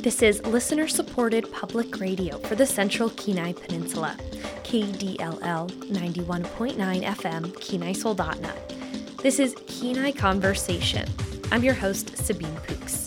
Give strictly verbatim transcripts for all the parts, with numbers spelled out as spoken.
This is listener-supported public radio for the Central Kenai Peninsula, K D L L ninety-one point nine F M, Kenai Soldotna. This is Kenai Conversation. I'm your host, Sabine Pooks.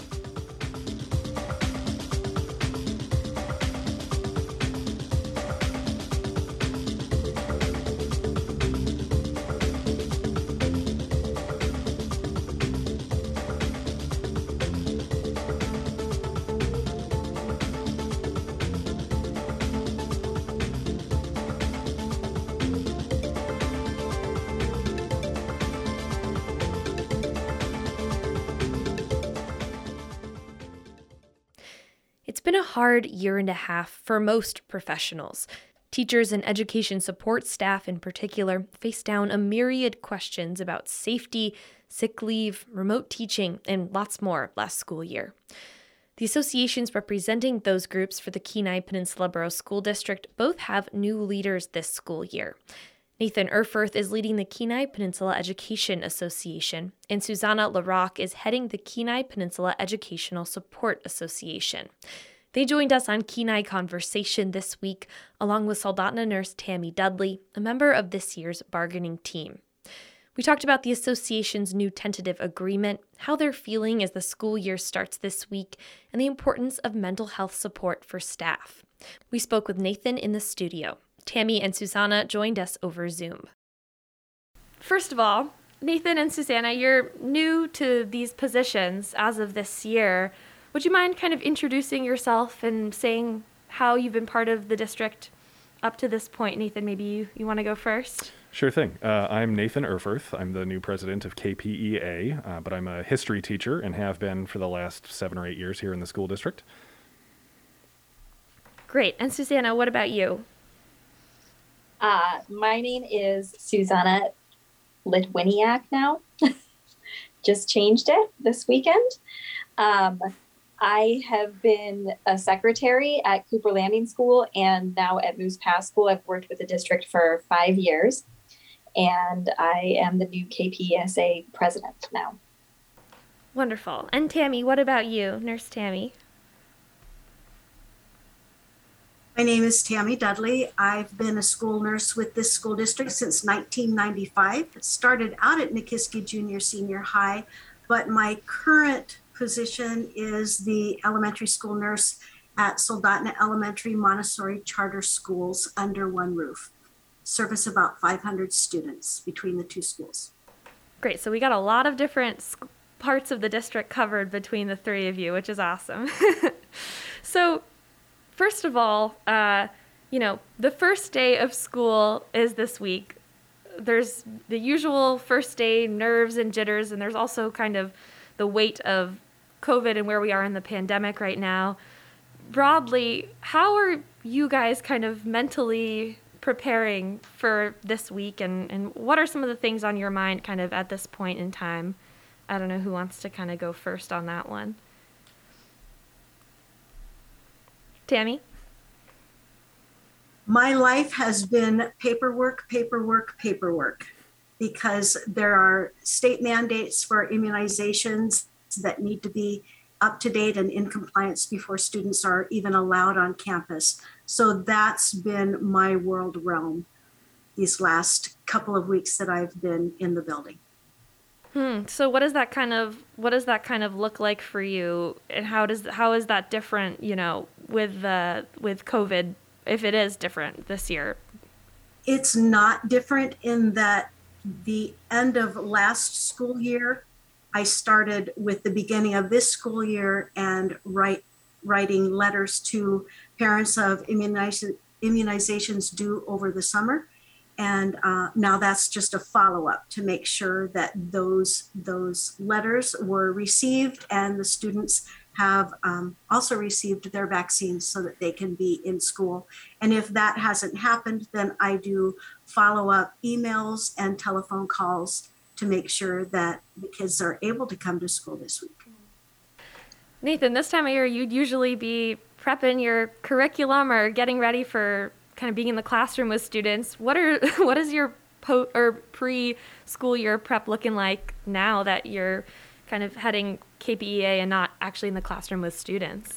It's been a hard year and a half for most professionals. Teachers and education support staff in particular face down a myriad questions about safety, sick leave, remote teaching, and lots more last school year. The associations representing those groups for the Kenai Peninsula Borough School District both have new leaders this school year. Nathan Erfurth is leading the Kenai Peninsula Education Association, and Susanna LaRock is heading the Kenai Peninsula Educational Support Association. They joined us on Kenai Conversation this week, along with Soldotna nurse Tammy Dudley, a member of this year's bargaining team. We talked about the association's new tentative agreement, how they're feeling as the school year starts this week, and the importance of mental health support for staff. We spoke with Nathan in the studio. Tammy and Susanna joined us over Zoom. First of all, Nathan and Susanna, you're new to these positions as of this year. Would you mind kind of introducing yourself and saying how you've been part of the district up to this point? Nathan, maybe you, you want to go first? Sure thing. Uh, I'm Nathan Erfurth. I'm the new president of K P E A, uh, but I'm a history teacher and have been for the last seven or eight years here in the school district. Great. And Susanna, what about you? Uh, my name is Susanna Litwiniak now. Just changed it this weekend. Um, I have been a secretary at Cooper Landing School and now at Moose Pass School. I've worked with the district for five years, and I am the new K P E S A president now. Wonderful. And Tammy, what about you, Nurse Tammy? My name is Tammy Dudley. I've been a school nurse with this school district since nineteen ninety-five. Started out at Nikiski Junior Senior High, but my current position is the elementary school nurse at Soldotna Elementary Montessori Charter Schools under one roof. Service about five hundred students between the two schools. Great. So we got a lot of different sc- parts of the district covered between the three of you, which is awesome. So first of all, uh, you know, the first day of school is this week. There's the usual first day nerves and jitters, and there's also kind of the weight of COVID and where we are in the pandemic right now. Broadly, how are you guys kind of mentally preparing for this week, and, and what are some of the things on your mind kind of at this point in time? I don't know who wants to kind of go first on that one. Tammy? My life has been paperwork, paperwork, paperwork, because there are state mandates for immunizations that need to be up to date and in compliance before students are even allowed on campus. So that's been my world realm these last couple of weeks that I've been in the building. Hmm. So what does that kind of what does that kind of look like for you, and how does how is that different, you know, with the with COVID, if it is different this year? It's not different in that the end of last school year, I started with the beginning of this school year and write writing letters to parents of immuniz- immunizations due over the summer. And uh, now that's just a follow-up to make sure that those those letters were received and the students have um, also received their vaccines so that they can be in school. And if that hasn't happened, then I do follow-up emails and telephone calls to make sure that the kids are able to come to school this week. Nathan, this time of year, you'd usually be prepping your curriculum or getting ready for kind of being in the classroom with students. What are what is your po- or pre-school year prep looking like now that you're kind of heading K P E A and not actually in the classroom with students?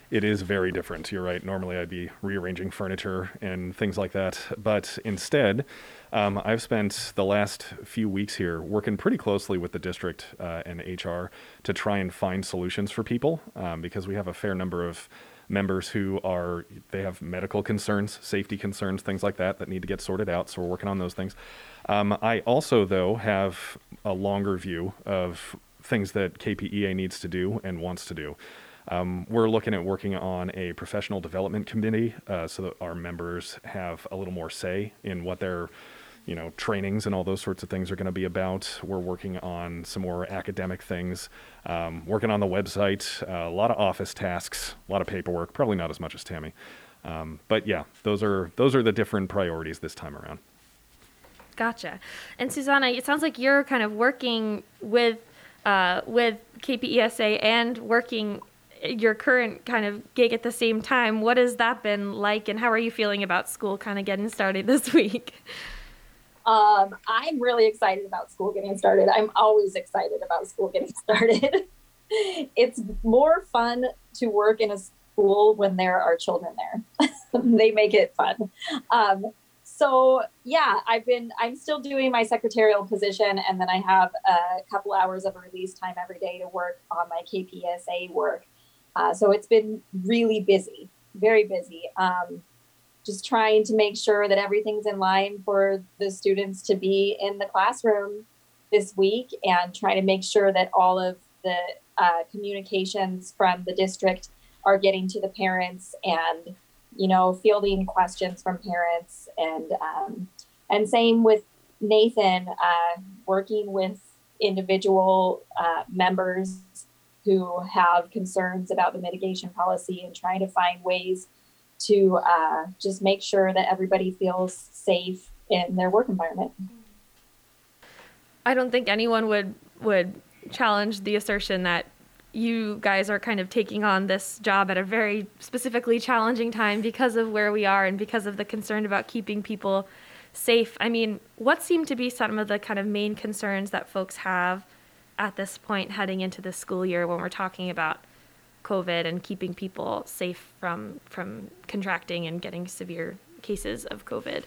It is very different. You're right. Normally I'd be rearranging furniture and things like that. But instead, um, I've spent the last few weeks here working pretty closely with the district uh, and H R to try and find solutions for people um, because we have a fair number of members who are, they have medical concerns, safety concerns, things like that that need to get sorted out. So we're working on those things. Um, I also, though, have a longer view of things that K P E A needs to do and wants to do. Um, we're looking at working on a professional development committee uh, so that our members have a little more say in what their, you know, trainings and all those sorts of things are going to be about. We're working on some more academic things, um, working on the website, uh, a lot of office tasks, a lot of paperwork, probably not as much as Tammy. Um, but yeah, those are those are the different priorities this time around. Gotcha. And Susanna, it sounds like you're kind of working with uh, with K P E S A and working your current kind of gig at the same time. What has that been like, and how are you feeling about school kind of getting started this week? Um, I'm really excited about school getting started. I'm always excited about school getting started. It's more fun to work in a school when there are children there. They make it fun. Um, so yeah, I've been, I'm still doing my secretarial position, and then I have a couple hours of release time every day to work on my K P E S A work. Uh, so it's been really busy, very busy. Um, just trying to make sure that everything's in line for the students to be in the classroom this week, and trying to make sure that all of the uh, communications from the district are getting to the parents, and, you know, fielding questions from parents. And, um, and same with Nathan, uh, working with individual uh, members who have concerns about the mitigation policy, and trying to find ways to uh, just make sure that everybody feels safe in their work environment. I don't think anyone would would challenge the assertion that you guys are kind of taking on this job at a very specifically challenging time because of where we are and because of the concern about keeping people safe. I mean, what seem to be some of the kind of main concerns that folks have at this point heading into the school year when we're talking about COVID and keeping people safe from from contracting and getting severe cases of COVID?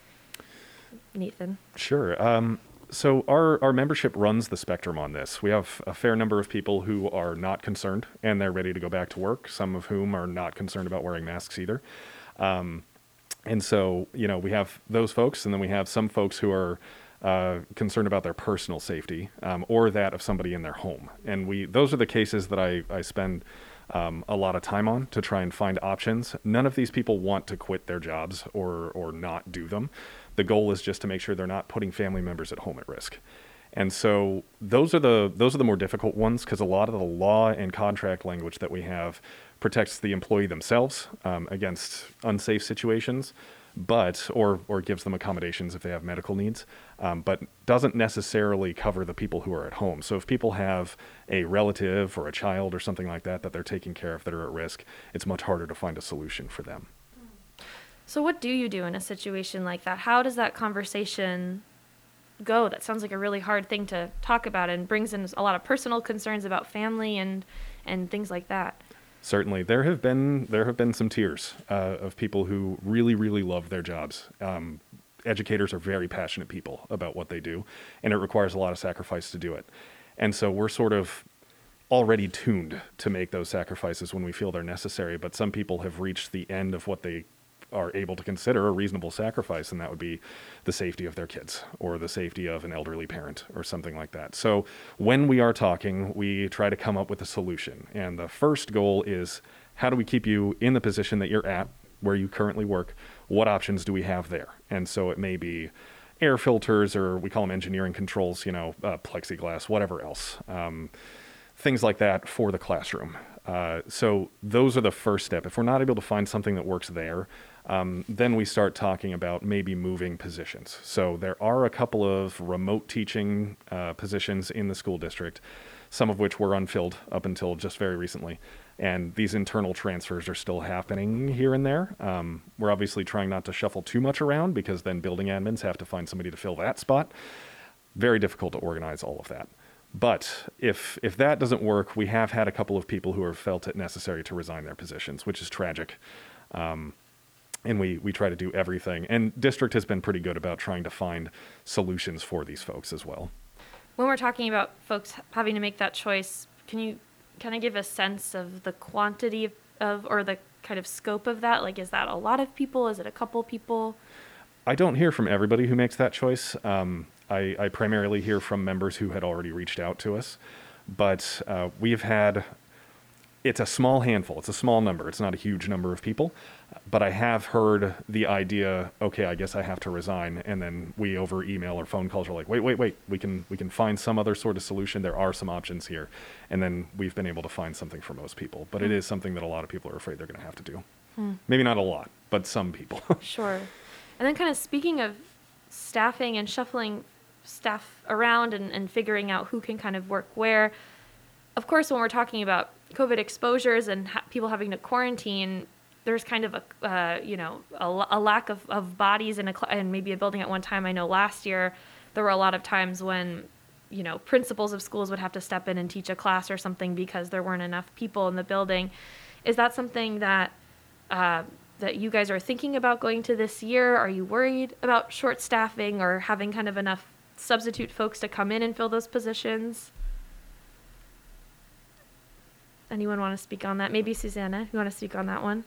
Nathan? Sure. Um, so our, our membership runs the spectrum on this. We have a fair number of people who are not concerned and they're ready to go back to work, some of whom are not concerned about wearing masks either. Um, and so, you know, we have those folks, and then we have some folks who are Uh, concerned about their personal safety um, or that of somebody in their home. And we those are the cases that I, I spend um, a lot of time on to try and find options. None of these people want to quit their jobs or or not do them. The goal is just to make sure they're not putting family members at home at risk. And so those are the those are the more difficult ones, because a lot of the law and contract language that we have protects the employee themselves um, against unsafe situations, but or or gives them accommodations if they have medical needs, um, but doesn't necessarily cover the people who are at home. So if people have a relative or a child or something like that that they're taking care of that are at risk, it's much harder to find a solution for them. So what do you do in a situation like that? How does that conversation go? That sounds like a really hard thing to talk about, and brings in a lot of personal concerns about family and and things like that. Certainly, there have been there have been some tears uh, of people who really, really love their jobs. Um, educators are very passionate people about what they do, and it requires a lot of sacrifice to do it. And so we're sort of already tuned to make those sacrifices when we feel they're necessary. But some people have reached the end of what they are able to consider a reasonable sacrifice, and that would be the safety of their kids or the safety of an elderly parent or something like that. So when we are talking, we try to come up with a solution. And the first goal is, how do we keep you in the position that you're at, where you currently work? What options do we have there? And so it may be air filters, or we call them engineering controls, you know, uh, plexiglass, whatever else, um, things like that for the classroom. Uh, so those are the first step. If we're not able to find something that works there, Um, then we start talking about maybe moving positions. So there are a couple of remote teaching uh, positions in the school district, some of which were unfilled up until just very recently. And these internal transfers are still happening here and there. Um, we're obviously trying not to shuffle too much around, because then building admins have to find somebody to fill that spot. Very difficult to organize all of that. But if if that doesn't work, we have had a couple of people who have felt it necessary to resign their positions, which is tragic. Um, and we, we try to do everything. And district has been pretty good about trying to find solutions for these folks as well. When we're talking about folks having to make that choice, can you kind of give a sense of the quantity of, or the kind of scope of that? Like, is that a lot of people? Is it a couple people? I don't hear from everybody who makes that choice. Um, I, I primarily hear from members who had already reached out to us. But uh, we've had, it's a small handful. It's a small number. It's not a huge number of people. But I have heard the idea, okay, I guess I have to resign. And then we over email or phone calls are like, wait, wait, wait, we can we can find some other sort of solution. There are some options here. And then we've been able to find something for most people. But hmm. it is something that a lot of people are afraid they're going to have to do. Hmm. Maybe not a lot, but some people. Sure. And then kind of speaking of staffing and shuffling staff around and, and figuring out who can kind of work where, of course, when we're talking about COVID exposures and ha- people having to quarantine, there's kind of a, uh, you know, a, a lack of, of bodies in a cl- and maybe a building at one time. I know last year there were a lot of times when, you know, principals of schools would have to step in and teach a class or something because there weren't enough people in the building. Is that something that uh, that you guys are thinking about going to this year? Are you worried about short staffing or having kind of enough substitute folks to come in and fill those positions? Anyone want to speak on that? Maybe Susanna, you want to speak on that one?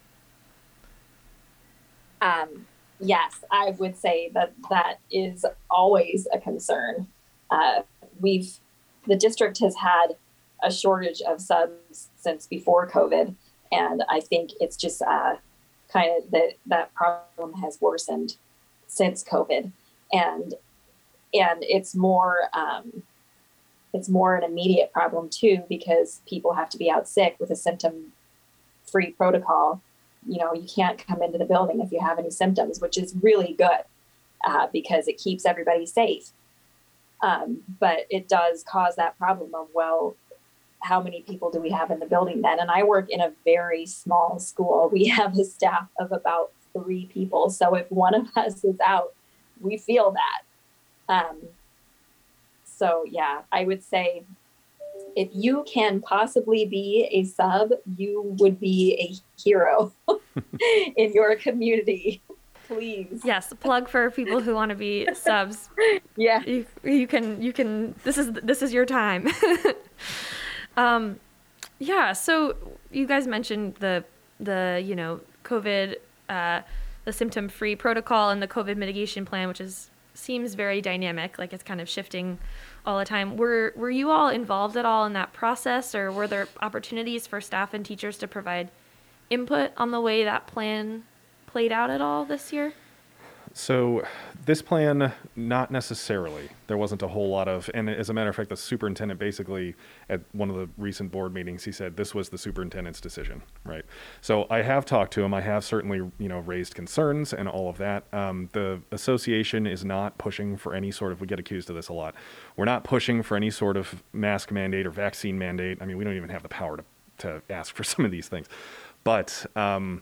Um, yes, I would say that that is always a concern. Uh, we've, the district has had a shortage of subs since before COVID. And I think it's just uh, kind of that that problem has worsened since COVID. And, and it's more, um, it's more an immediate problem too, because people have to be out sick with a symptom-free protocol. You know, you can't come into the building if you have any symptoms, which is really good uh, because it keeps everybody safe. Um, but it does cause that problem of, well, how many people do we have in the building then? And I work in a very small school. We have a staff of about three people. So if one of us is out, we feel that. Um, so yeah, I would say if you can possibly be a sub, you would be a hero in your community. Please. Yes, plug for people who want to be subs. Yeah. You, you can you can this is this is your time. um yeah, so you guys mentioned the the, you know, COVID uh the symptom-free protocol and the COVID mitigation plan, which is seems very dynamic, like it's kind of shifting all the time. Were were you all involved at all in that process, or were there opportunities for staff and teachers to provide input on the way that plan played out at all this year? So this plan, not necessarily. There wasn't a whole lot of, and as a matter of fact, the superintendent basically at one of the recent board meetings, he said this was the superintendent's decision, right? So I have talked to him. I have certainly, you know, raised concerns and all of that. Um, the association is not pushing for any sort of, we get accused of this a lot. We're not pushing for any sort of mask mandate or vaccine mandate. I mean, we don't even have the power to, to ask for some of these things. But, um,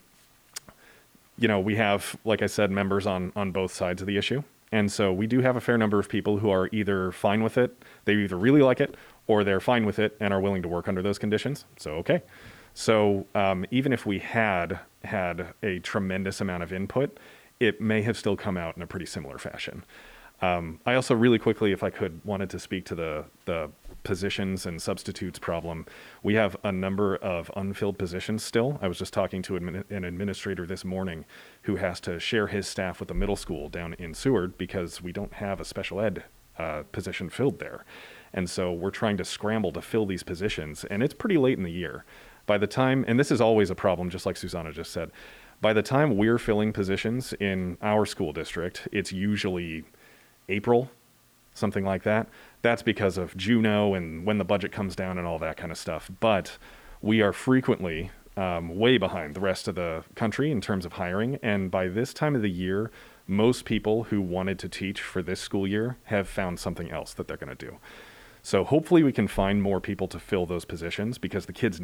you know, we have, like I said, members on, on both sides of the issue. And so we do have a fair number of people who are either fine with it, they either really like it, or they're fine with it and are willing to work under those conditions. So, okay. So um, even if we had had a tremendous amount of input, it may have still come out in a pretty similar fashion. Um, I also really quickly, if I could, wanted to speak to the, the positions and substitutes problem. We have a number of unfilled positions still. I was just talking to admin, an administrator this morning who has to share his staff with the middle school down in Seward because we don't have a special ed uh, position filled there. And so we're trying to scramble to fill these positions, and it's pretty late in the year. By the time, and this is always a problem, just like Susanna just said, by the time we're filling positions in our school district, it's usually April, something like that. That's because of Juno and when the budget comes down and all that kind of stuff. But we are frequently um, way behind the rest of the country in terms of hiring. And by this time of the year, most people who wanted to teach for this school year have found something else that they're going to do. So hopefully we can find more people to fill those positions because the kids need them.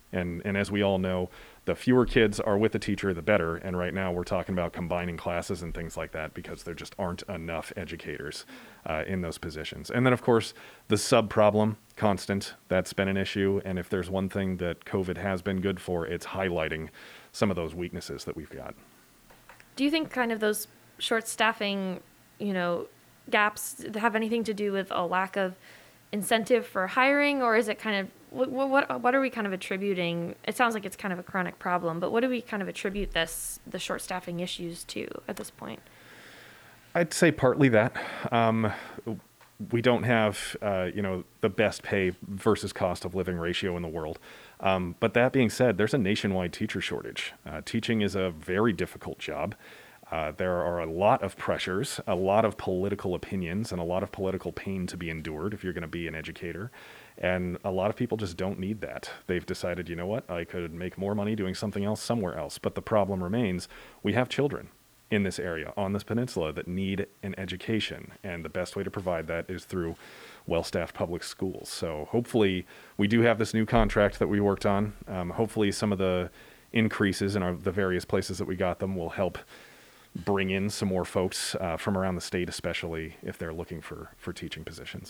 And, and as we all know, the fewer kids are with the teacher, the better. And right now we're talking about combining classes and things like that because there just aren't enough educators uh, in those positions. And then, of course, the sub problem, constant, that's been an issue. And if there's one thing that COVID has been good for, it's highlighting some of those weaknesses that we've got. Do you think kind of those short staffing, you know, gaps have anything to do with a lack of incentive for hiring, or is it kind of what what what are we kind of attributing? It sounds like it's kind of a chronic problem, but what do we kind of attribute this the short staffing issues to at this point? I'd say partly that. Um, we don't have uh, you know the best pay versus cost of living ratio in the world. Um, but that being said, there's a nationwide teacher shortage. Uh, teaching is a very difficult job. Uh, there are a lot of pressures, a lot of political opinions, and a lot of political pain to be endured if you're going to be an educator. And a lot of people just don't need that. They've decided, you know what, I could make more money doing something else somewhere else. But the problem remains, we have children in this area, on this peninsula, that need an education. And the best way to provide that is through well-staffed public schools. So hopefully we do have this new contract that we worked on. Um, hopefully some of the increases in our, the various places that we got them will help bring in some more folks uh, from around the state, especially if they're looking for, for teaching positions.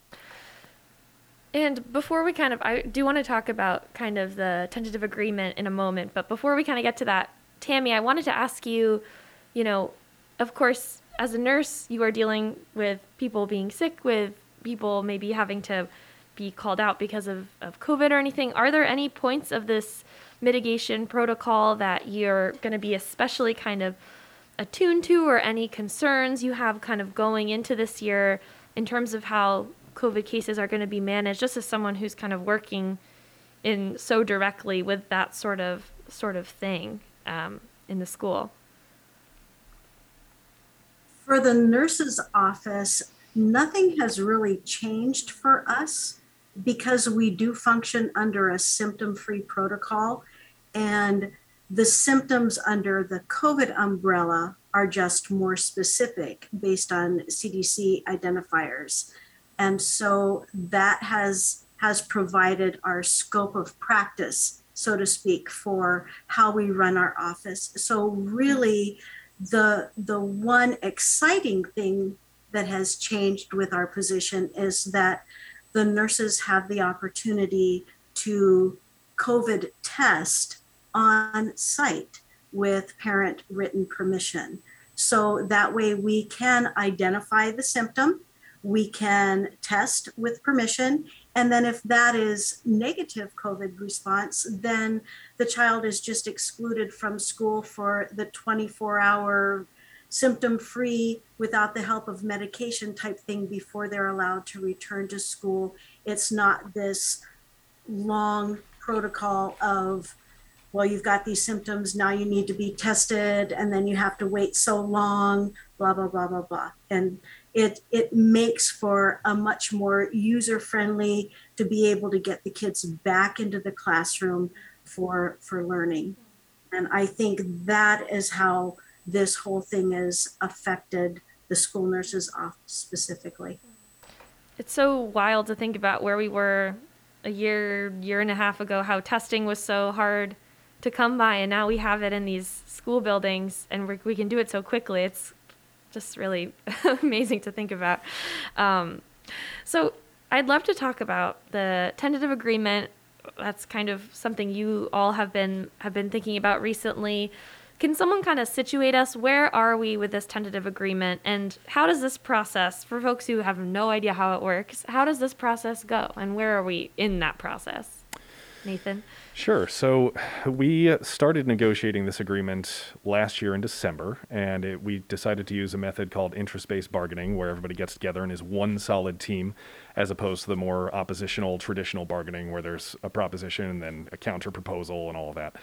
And before we kind of, I do want to talk about kind of the tentative agreement in a moment, but before we kind of get to that, Tammy, I wanted to ask you, you know, of course, as a nurse, you are dealing with people being sick, with people maybe having to be called out because of, of COVID or anything. Are there any points of this mitigation protocol that you're going to be especially kind of attuned to, or any concerns you have kind of going into this year in terms of how COVID cases are going to be managed, just as someone who's kind of working in so directly with that sort of sort of thing um, in the school? For the nurse's office, nothing has really changed for us because we do function under a symptom-free protocol, and the symptoms under the COVID umbrella are just more specific based on C D C identifiers. And so that has, has provided our scope of practice, so to speak, for how we run our office. So really, the, the one exciting thing that has changed with our position is that the nurses have the opportunity to COVID test on site with parent written permission. So that way we can identify the symptom, we can test with permission, and then if that is negative COVID response, then the child is just excluded from school for the twenty-four hour symptom-free, without the help of medication type thing before they're allowed to return to school. It's not this long protocol of, well, you've got these symptoms, now you need to be tested, and then you have to wait so long, blah, blah, blah, blah, blah. And it it makes for a much more user-friendly to be able to get the kids back into the classroom for, for learning. And I think that is how this whole thing has affected the school nurses office specifically. It's so wild to think about where we were a year, year and a half ago, how testing was so hard to come by, and now we have it in these school buildings, and we we can do it so quickly. It's just really amazing to think about. Um, so I'd love to talk about the tentative agreement. That's kind of something you all have been have been thinking about recently. Can someone kind of situate us? Where are we with this tentative agreement, and how does this process, for folks who have no idea how it works, how does this process go, and where are we in that process? Nathan? Sure. So we started negotiating this agreement last year in December, and it, we decided to use a method called interest-based bargaining, where everybody gets together and is one solid team, as opposed to the more oppositional traditional bargaining where there's a proposition and then a counter proposal and all of that.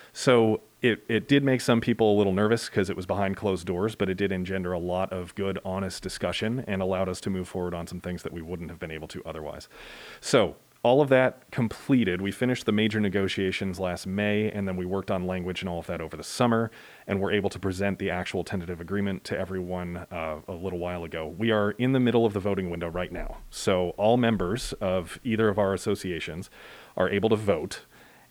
So it, it did make some people a little nervous because it was behind closed doors, but it did engender a lot of good, honest discussion and allowed us to move forward on some things that we wouldn't have been able to otherwise. So all of that completed. We finished the major negotiations last May, and then we worked on language and all of that over the summer, and were able to present the actual tentative agreement to everyone uh, a little while ago. We are in the middle of the voting window right now. So all members of either of our associations are able to vote.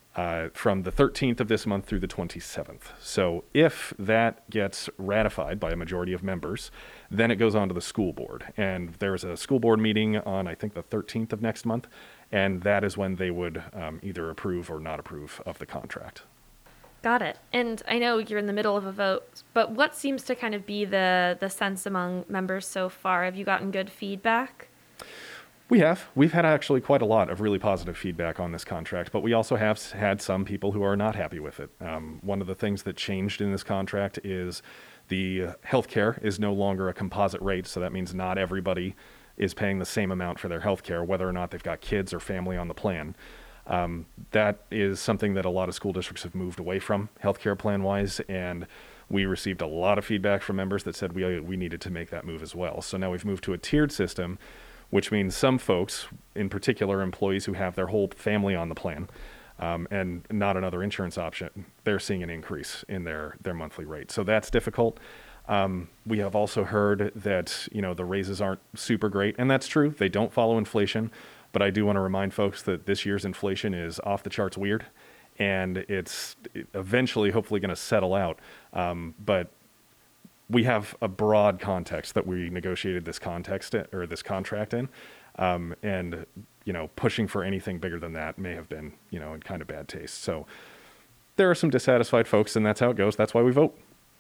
uh, from the thirteenth of this month through the twenty-seventh. So if that gets ratified by a majority of members, then it goes on to the school board. And there's a school board meeting on, I think, the thirteenth of next month. And that is when they would um, either approve or not approve of the contract. Got it. And I know you're in the middle of a vote, but what seems to kind of be the, the sense among members so far? Have you gotten good feedback? We have. We've had actually quite a lot of really positive feedback on this contract, but we also have had some people who are not happy with it. Um, one of the things that changed in this contract is the healthcare is no longer a composite rate, so that means not everybody is paying the same amount for their healthcare, whether or not they've got kids or family on the plan. Um, that is something that a lot of school districts have moved away from healthcare plan-wise, and we received a lot of feedback from members that said we we needed to make that move as well. So now we've moved to a tiered system, which means some folks, in particular employees who have their whole family on the plan, um, and not another insurance option, they're seeing an increase in their, their monthly rate. So that's difficult. Um, we have also heard that, you know, the raises aren't super great, and that's true. They don't follow inflation. But I do want to remind folks that this year's inflation is off the charts weird, and it's eventually hopefully going to settle out. Um, but we have a broad context that we negotiated this context or this contract in, um, and you know, pushing for anything bigger than that may have been, you know, in kind of bad taste. So there are some dissatisfied folks, and that's how it goes. That's why we vote.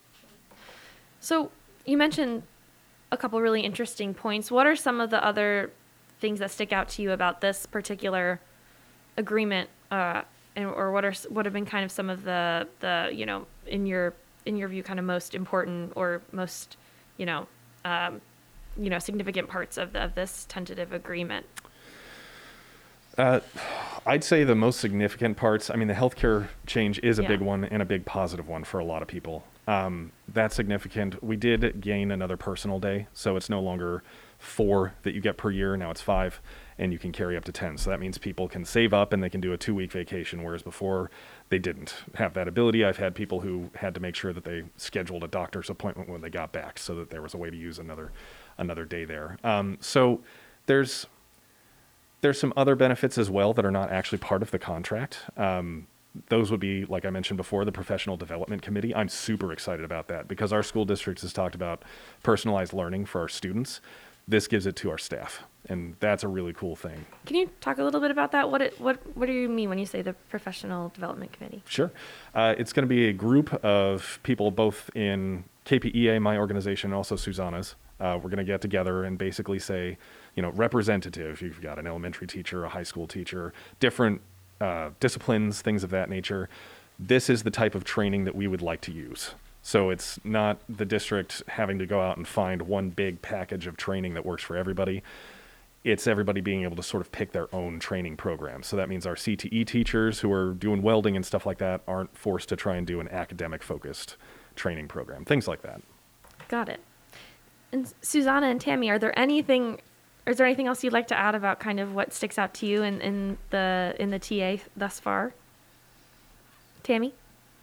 So you mentioned a couple really interesting points. What are some of the other things that stick out to you about this particular agreement, uh, and or what are what have been kind of some of the the you know in your in your view kind of most important or most you know um, you know significant parts of the, of this tentative agreement? Uh, I'd say the most significant parts. I mean, the healthcare change is a Yeah. big one and a big positive one for a lot of people. Um, that's significant. We did gain another personal day, so it's no longer four that you get per year. Now it's five, and you can carry up to ten. So that means people can save up and they can do a two week vacation, whereas before they didn't have that ability. I've had people who had to make sure that they scheduled a doctor's appointment when they got back so that there was a way to use another, another day there. Um, so there's, there's some other benefits as well that are not actually part of the contract. Um, Those would be, like I mentioned before, the Professional Development Committee. I'm super excited about that because our school district has talked about personalized learning for our students. This gives it to our staff, and that's a really cool thing. Can you talk a little bit about that? What it, what what do you mean when you say the Professional Development Committee? Sure. Uh, it's going to be a group of people both in K P E A, my organization, and also Susanna's. Uh, we're going to get together and basically say, you know, representative. You've got an elementary teacher, a high school teacher, different uh, disciplines, things of that nature. This is the type of training that we would like to use. So it's not the district having to go out and find one big package of training that works for everybody. It's everybody being able to sort of pick their own training program. So that means our C T E teachers who are doing welding and stuff like that aren't forced to try and do an academic focused training program, things like that. Got it. And Susanna and Tammy, are there anything, is there anything else you'd like to add about kind of what sticks out to you in, in the in the T A thus far? Tammy?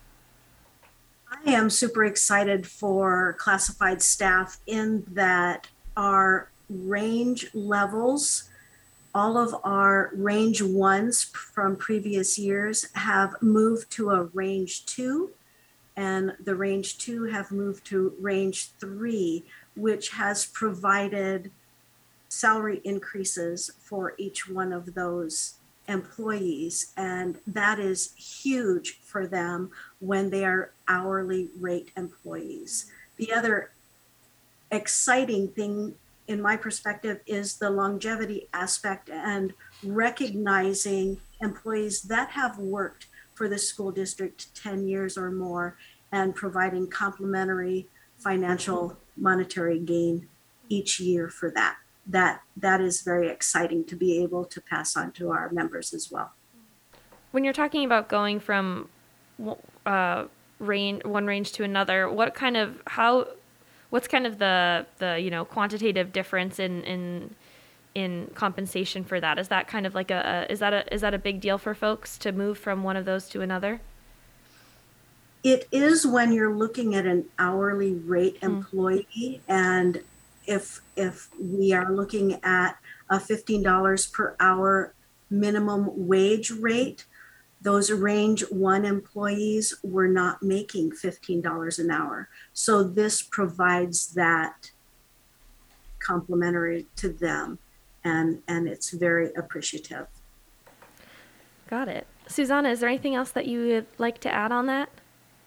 I am super excited for classified staff in that our range levels, all of our range ones from previous years have moved to a range two, and the range two have moved to range three, which has provided salary increases for each one of those employees. And that is huge for them when they are hourly rate employees. The other exciting thing in my perspective is the longevity aspect and recognizing employees that have worked for the school district ten years or more and providing complimentary financial monetary gain each year for that. That that is very exciting to be able to pass on to our members as well. When you're talking about going from uh, range, one range to another, what kind of how, what's kind of the the you know quantitative difference in in in compensation for that? Is that kind of like a, a is that a is that a big deal for folks to move from one of those to another? It is when you're looking at an hourly rate employee, mm. and if if we are looking at a fifteen dollars per hour minimum wage rate, those range one employees were not making fifteen dollars an hour. So this provides that complimentary to them, and, and it's very appreciative. Got it. Susanna, is there anything else that you would like to add on that?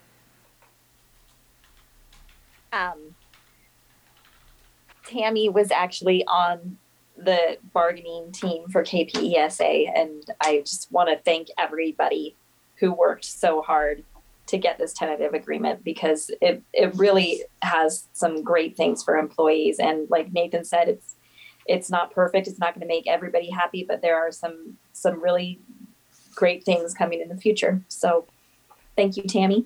Um, Tammy was actually on the bargaining team for K P E S A, and I just want to thank everybody who worked so hard to get this tentative agreement, because it, it really has some great things for employees. And like Nathan said, it's it's not perfect. It's not going to make everybody happy, but there are some some really great things coming in the future. So thank you, Tammy.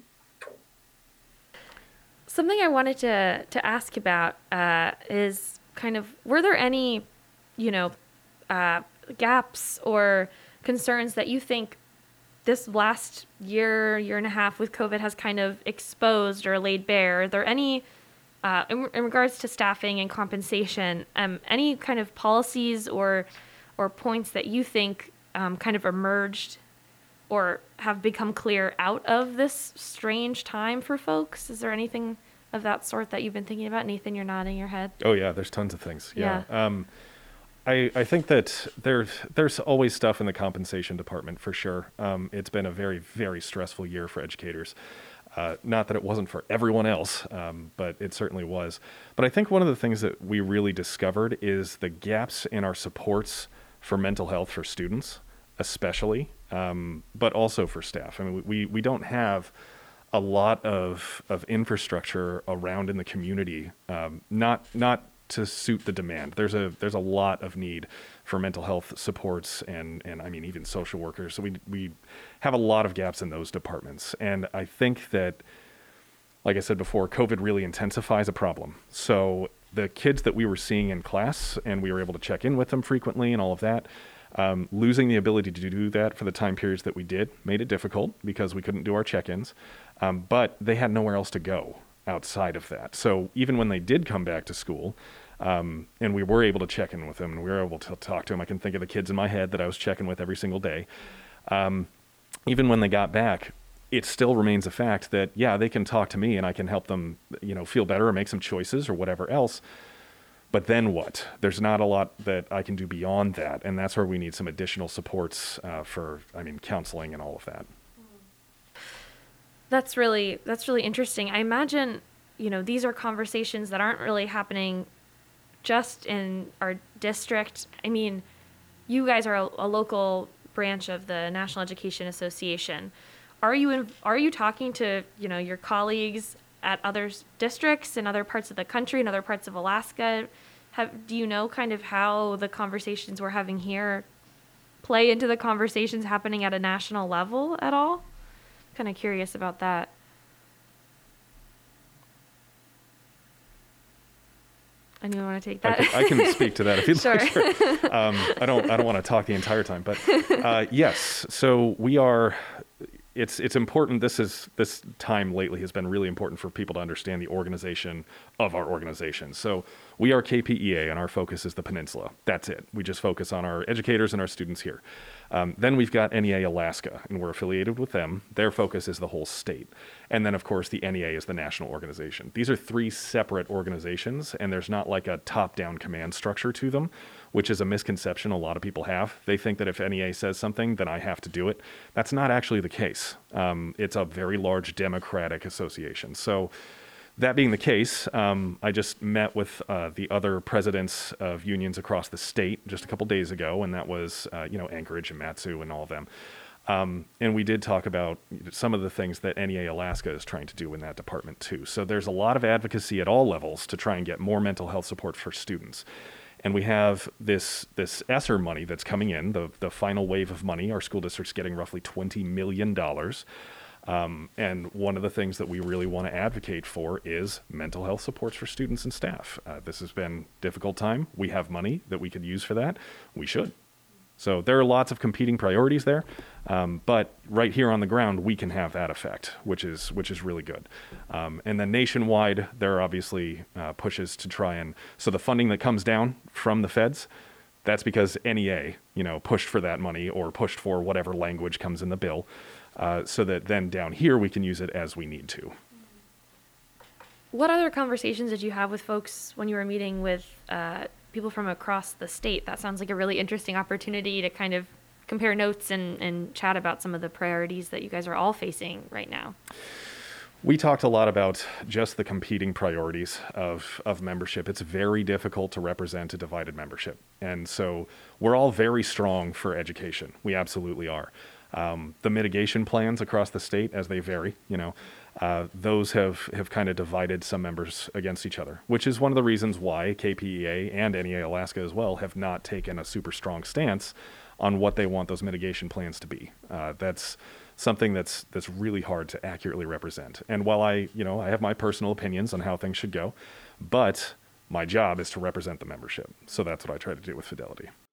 Something I wanted to, to ask about uh, is kind of, were there any, you know, uh, gaps or concerns that you think this last year, year and a half with COVID has kind of exposed or laid bare? Are there any, uh, in, in regards to staffing and compensation, um, any kind of policies or or points that you think um, kind of emerged or have become clear out of this strange time for folks? Is there anything of that sort that you've been thinking about? Nathan, you're nodding your head. Oh yeah, there's tons of things. Yeah. Yeah. Um, I, I think that there's there's always stuff in the compensation department for sure. Um, it's been a very, very stressful year for educators. Uh, not that it wasn't for everyone else, um, but it certainly was. But I think one of the things that we really discovered is the gaps in our supports for mental health for students, especially, um, but also for staff. I mean, we, we don't have a lot of of infrastructure around in the community, um, not not to suit the demand. There's a there's a lot of need for mental health supports and and I mean even social workers. So we we have a lot of gaps in those departments. And I think that, like I said before, COVID really intensifies a problem. So the kids that we were seeing in class, and we were able to check in with them frequently and all of that, um, losing the ability to do that for the time periods that we did made it difficult because we couldn't do our check-ins. Um, but they had nowhere else to go outside of that. So even when they did come back to school, um, and we were able to check in with them, and we were able to talk to them, I can think of the kids in my head that I was checking with every single day. Um, even when they got back, it still remains a fact that, yeah, they can talk to me and I can help them, you know, feel better or make some choices or whatever else. But then what? There's not a lot that I can do beyond that. And that's where we need some additional supports uh, for, I mean, counseling and all of that. That's really, that's really interesting. I imagine, you know, these are conversations that aren't really happening just in our district. I mean, you guys are a, a local branch of the National Education Association. Are you in, are you talking to, you know, your colleagues at other districts in other parts of the country, in other parts of Alaska? Have, do you know kind of how the conversations we're having here play into the conversations happening at a national level at all? Kind of curious about that. Anyone want to take that? I can, I can speak to that if you'd Sure. like. Sure. Um, I don't. I don't want to talk the entire time, but uh, yes. So we are. It's it's important. This is this time lately has been really important for people to understand the organization of our organization. So we are K P E A, and our focus is the Peninsula. That's it. We just focus on our educators and our students here. Um, then we've got N E A Alaska, and we're affiliated with them. Their focus is the whole state. And then, of course, the N E A is the national organization. These are three separate organizations, and there's not like a top-down command structure to them, which is a misconception a lot of people have. They think that if N E A says something, then I have to do it. That's not actually the case. Um, it's a very large democratic association. So that being the case, um, I just met with uh, the other presidents of unions across the state just a couple days ago, and that was, uh, you know, Anchorage and Matsu and all of them. Um, and we did talk about some of the things that N E A Alaska is trying to do in that department too. So there's a lot of advocacy at all levels to try and get more mental health support for students. And we have this this ESSER money that's coming in, the, the final wave of money. Our school district's getting roughly twenty million dollars. Um, and one of the things that we really want to advocate for is mental health supports for students and staff. Uh, this has been a difficult time. We have money that we could use for that. We should. So there are lots of competing priorities there. Um, but right here on the ground, we can have that effect, which is which is really good. Um, and then nationwide, there are obviously uh, pushes to try and, so the funding that comes down from the feds, That's because N E A, you know, pushed for that money or pushed for whatever language comes in the bill, uh, so that then down here we can use it as we need to. What other conversations did you have with folks when you were meeting with uh, people from across the state? That sounds like a really interesting opportunity to kind of compare notes and, and chat about some of the priorities that you guys are all facing right now. We talked a lot about just the competing priorities of, of membership. It's very difficult to represent a divided membership. And so we're all very strong for education. We absolutely are. Um, the mitigation plans across the state, as they vary, you know, uh, those have, have kind of divided some members against each other, which is one of the reasons why K P E A and N E A Alaska as well have not taken a super strong stance on what they want those mitigation plans to be. Uh, that's something that's that's really hard to accurately represent. And while I, you know, I have my personal opinions on how things should go, but my job is to represent the membership. So that's what I try to do with Fidelity.